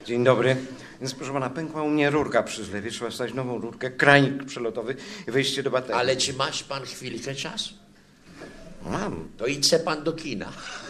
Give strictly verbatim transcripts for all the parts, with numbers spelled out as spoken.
Dzień dobry. Więc proszę pana, pękła u mnie rurka przy zlewie. Trzeba wstać nową rurkę, kranik przelotowy i wejście do baterii. Ale czy masz pan chwilkę czasu? Mam. To idź pan do kina.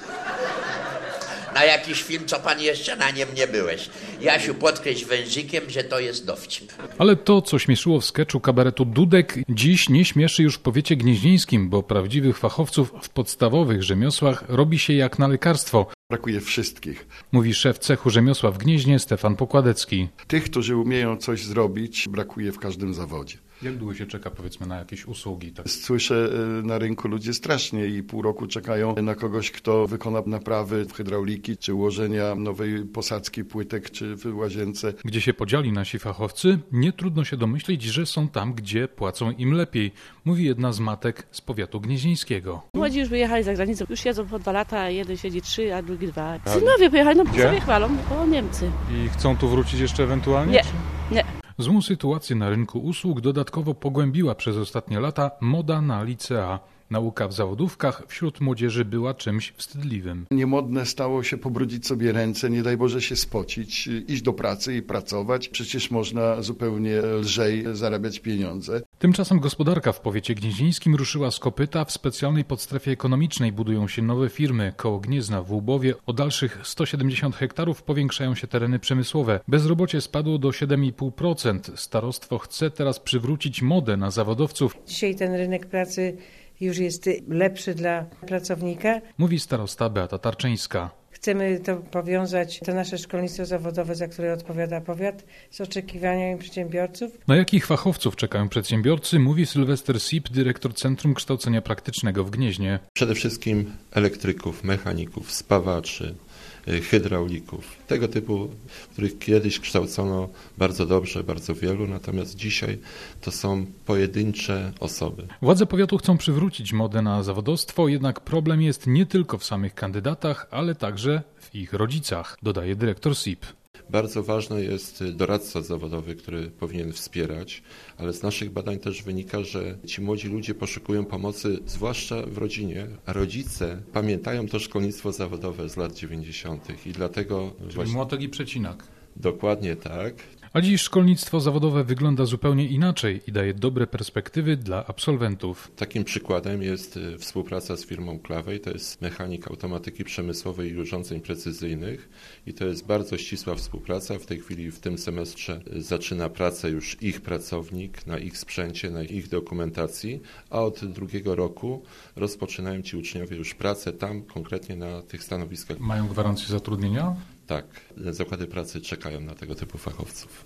Na jakiś film, co pan jeszcze na nim nie byłeś. Jasiu, podkreśl wężykiem, że to jest dowcip. Ale to, co śmieszyło w skeczu kabaretu Dudek, dziś nie śmieszy już w powiecie gnieźnieńskim, bo prawdziwych fachowców w podstawowych rzemiosłach robi się jak na lekarstwo. Brakuje wszystkich. Mówi szef cechu rzemiosła w Gnieźnie Stefan Pokładecki. Tych, którzy umieją coś zrobić, brakuje w każdym zawodzie. Jak długo się czeka, powiedzmy, na jakieś usługi? Tak? Słyszę na rynku ludzie strasznie i pół roku czekają na kogoś, kto wykona naprawy hydrauliki, czy ułożenia nowej posadzki płytek, czy w łazience. Gdzie się podzieli nasi fachowcy, nie trudno się domyślić, że są tam, gdzie płacą im lepiej, mówi jedna z matek z powiatu gnieźnieńskiego. Młodzi już wyjechali za granicę, już siedzą po dwa lata, jeden siedzi trzy, a drugi dwa. Synowie pojechali, no Gdzie? sobie chwalą, bo Niemcy. I chcą tu wrócić jeszcze ewentualnie? Nie, czy? nie. Złą sytuację na rynku usług dodatkowo pogłębiła przez ostatnie lata moda na licea. Nauka w zawodówkach wśród młodzieży była czymś wstydliwym. Niemodne stało się pobrudzić sobie ręce, nie daj Boże się spocić, iść do pracy i pracować. Przecież można zupełnie lżej zarabiać pieniądze. Tymczasem gospodarka w powiecie gnieźnieńskim ruszyła z kopyta. W specjalnej podstrefie ekonomicznej budują się nowe firmy. Koło Gniezna w Łubowie o dalszych sto siedemdziesiąt hektarów powiększają się tereny przemysłowe. Bezrobocie spadło do siedem i pół procent. Starostwo chce teraz przywrócić modę na zawodowców. Dzisiaj ten rynek pracy już jest lepszy dla pracownika. Mówi starosta Beata Tarczyńska. Chcemy to powiązać, to nasze szkolnictwo zawodowe, za które odpowiada powiat, z oczekiwaniami przedsiębiorców. Na jakich fachowców czekają przedsiębiorcy, mówi Sylwester Sip, dyrektor Centrum Kształcenia Praktycznego w Gnieźnie. Przede wszystkim elektryków, mechaników, spawaczy, hydraulików. Tego typu, których kiedyś kształcono bardzo dobrze, bardzo wielu, natomiast dzisiaj to są pojedyncze osoby. Władze powiatu chcą przywrócić modę na zawodowstwo, jednak problem jest nie tylko w samych kandydatach, ale także w ich rodzicach, dodaje dyrektor Sip. Bardzo ważny jest doradca zawodowy, który powinien wspierać, ale z naszych badań też wynika, że ci młodzi ludzie poszukują pomocy, zwłaszcza w rodzinie, a rodzice pamiętają to szkolnictwo zawodowe z lat dziewięćdziesiątych i dlatego... Czyli właśnie... młotek i przecinak. Dokładnie tak. A dziś szkolnictwo zawodowe wygląda zupełnie inaczej i daje dobre perspektywy dla absolwentów. Takim przykładem jest współpraca z firmą Klawej, to jest mechanik automatyki przemysłowej i urządzeń precyzyjnych i to jest bardzo ścisła współpraca. W tej chwili w tym semestrze zaczyna pracę już ich pracownik na ich sprzęcie, na ich dokumentacji, a od drugiego roku rozpoczynają ci uczniowie już pracę tam, konkretnie na tych stanowiskach. Mają gwarancję zatrudnienia? Tak, zakłady pracy czekają na tego typu fachowców.